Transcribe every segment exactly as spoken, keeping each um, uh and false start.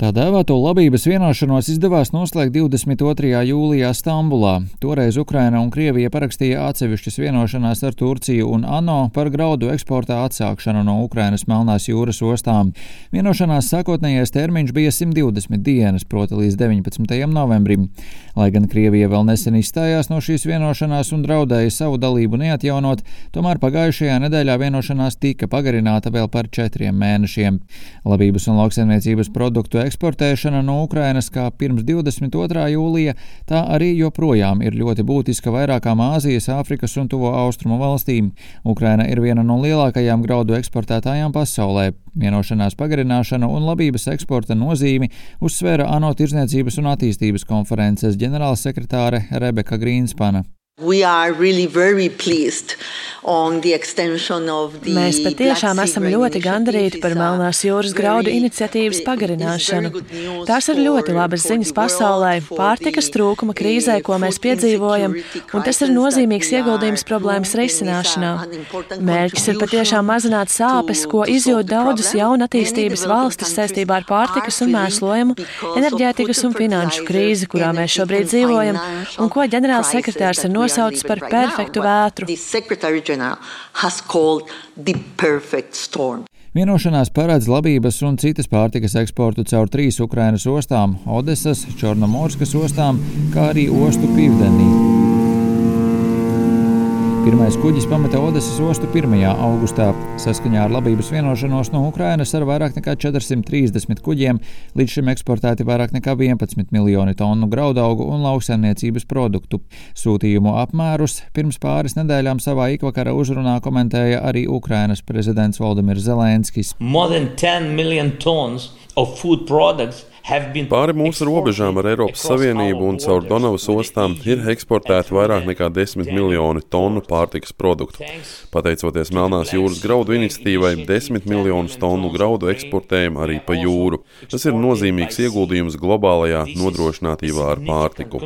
Tā dēvēto labības vienošanos izdevās noslēgt divdesmit otrajā jūlijā Stambulā. Toreiz Ukraina un Krievija parakstīja atsevišķas vienošanās ar Turciju un ANO par graudu eksporta atsākšanu no Ukrainas Melnās jūras ostām. Vienošanās sākotnējais termiņš bija simt divdesmit dienas, proti līdz deviņpadsmitajam novembrim. Lai gan Krievija vēl nesen izstājās no šīs vienošanās un draudēja savu dalību neatjaunot, tomēr pagājušajā nedēļā vienošanās tika pagarināta vēl par četriem mēnešiem. Labības un lauksaimniecības produktu eksportēšana no Ukrainas kā pirms divdesmit otrā jūlija, tā arī joprojām ir ļoti būtiska vairākām Āzijas, Āfrikas un Tuvo Austrumu valstīm. Ukraina ir viena no lielākajām graudu eksportētājām pasaulē. Vienošanās pagarināšanu un labības eksporta nozīmi uzsvēra ANO Tirdzniecības un attīstības konferences ģenerālsekretāre Rebeka Grīnspana. Really Mēs patiešām esam ļoti gandarīti par Melnās jūras graudu iniciatīvas pagarināšanu. Tās ir ļoti labas ziņas pasaulē, pārtikas trūkuma krīzē, ko mēs piedzīvojam, un tas ir nozīmīgs ieguldījums problēmas risināšanā. Mērķis ir patiešām mazināt sāpes, ko izjūt daudzas jaunatīstības valstis saistībā ar pārtikas un mēslojumu, enerģētikas un finanšu krīzi, kurā mēs šobrīd dzīvojam, un ko ģenerālsekretārs ir nosaucis par perfektu vētru. Vienošanās paredz labības un citas pārtikas eksportu caur trīs Ukrainas ostām – Odesas, Čornomorskas ostām, kā arī ostu Pivdenī. Pirmais kuģis pameta Odesas ostu pirmajā augustā. Saskaņā ar labības vienošanos no Ukrainas ar vairāk nekā četrsimt trīsdesmit kuģiem līdz šim eksportēti vairāk nekā vienpadsmit miljoni tonu graudaugu un lauksaimniecības produktu. Sūtījumu apmērus pirms pāris nedēļām savā ikvakara uzrunā komentēja arī Ukrainas prezidents Volodimirs Zelenskis. Pāri mūsu robežām ar Eiropas Savienību un caur Donavas ostām ir eksportēti vairāk nekā desmit miljoni tonu pārtikas produktu. Pateicoties Melnās jūras graudu iniciatīvai, desmit miljonus tonu graudu eksportējam arī pa jūru. Tas ir nozīmīgs ieguldījums globālajā nodrošinātībā ar pārtiku.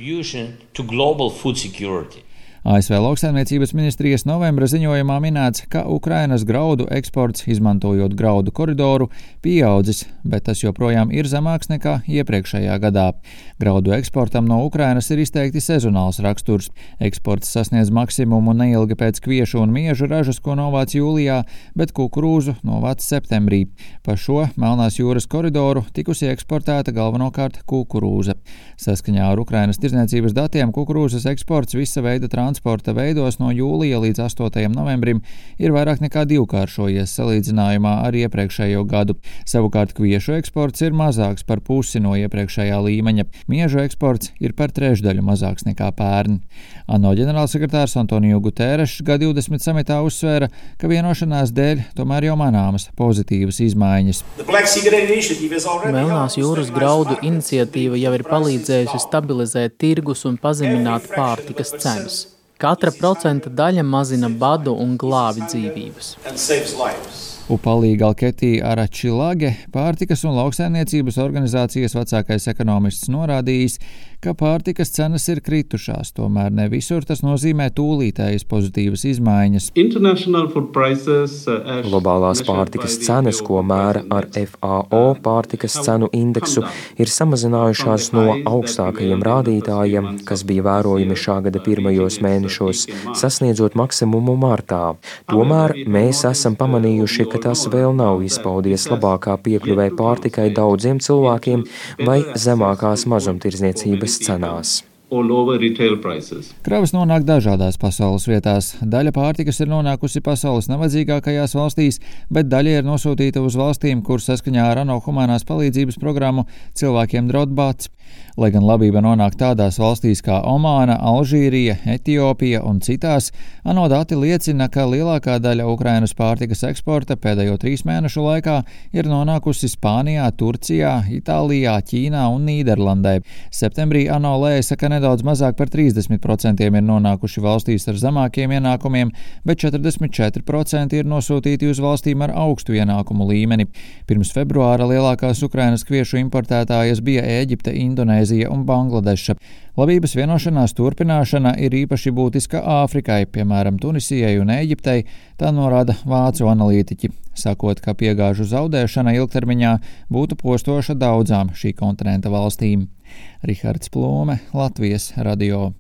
A S V lauksaimniecības ministrijas novembra ziņojumā minēts, ka Ukrainas graudu eksports, izmantojot graudu koridoru, pieaudzis, bet tas joprojām ir zemāks nekā iepriekšējā gadā. Graudu eksportam no Ukrainas ir izteikti sezonāls raksturs. Eksports sasniedz maksimumu neilgi pēc kviešu un miežu ražas, ko novāc jūlijā, bet kukurūzu novāc septembrī. Pa šo Melnās jūras koridoru tikusi eksportēta galvenokārt kukurūza. Saskaņā ar Ukrainas tirdzniecības datiem kukurūzas eksports visa veida transporta veidos no jūlija līdz astotajam novembrim ir vairāk nekā divkāršojies salīdzinājumā ar iepriekšējo gadu. Savukārt kviešu eksports ir mazāks par pusi no iepriekšējā līmeņa. Miežu eksports ir par trešdaļu mazāks nekā pērn. ANO ģenerālsekretārs Antonio Guterres G divdesmit samitā uzsvēra, ka vienošanās dēļ tomēr jau manāmas pozitīvas izmaiņas. Melnās jūras graudu iniciatīva jau ir palīdzējusi stabilizēt tirgus un pazemināt pārtikas cenas. Katra procenta daļa mazina badu un glābi dzīvības. Upalī Galketī Aračilage, pārtikas un lauksaimniecības organizācijas vecākais ekonomists, norādījis, ka pārtikas cenas ir kritušās, tomēr ne visur tas nozīmē tūlītējas pozitīvas izmaiņas. Globālās pārtikas cenas, ko mēra ar F A O pārtikas cenu indeksu, ir samazinājušās no augstākajiem rādītājiem, kas bija vērojami šā gada pirmajos mēnešos, sasniedzot maksimumu martā. Tomēr mēs esam pamanījuši, ka tas vēl nav izpaudies labākā piekļuvē pārtikai daudziem cilvēkiem vai zemākās mazumtirdzniecības cenās. Kravas nonāk dažādās pasaules vietās. Daļa pārtikas ir nonākusi pasaules nabadzīgākajās valstīs, bet daļa ir nosūtīta uz valstīm, kur saskaņā ar ANO humanās palīdzības programmu cilvēkiem draud bats. Lai gan labība nonāk tādās valstīs kā Omāna, Alžīrija, Etiopija un citās, ANO dati liecina, ka lielākā daļa Ukrainas pārtikas eksporta pēdējo trīs mēnešu laikā ir nonākusi Spānijā, Turcijā, Itālijā, Ķīnā un Nīderlandē. Septembrī ANO lēsa, ka nedaudz mazāk par trīsdesmit procentiem ir nonākuši valstīs ar zemākiem ienākumiem, bet četrdesmit četri procenti ir nosūtīti uz valstīm ar augstu ienākumu līmeni. Pirms februāra lielākās Ukrainas kviešu importētājas bija Ēģipte, Indonēzija un Bangladeša. Labības vienošanās turpināšana ir īpaši būtiska Āfrikai, piemēram, Tunisijai un Ēģiptei, tā norāda vācu analītiķi, sakot, ka piegāžu zaudēšana ilgtermiņā būtu postoša daudzām šī kontinenta valstīm. Rihards Plūme, Latvijas radio.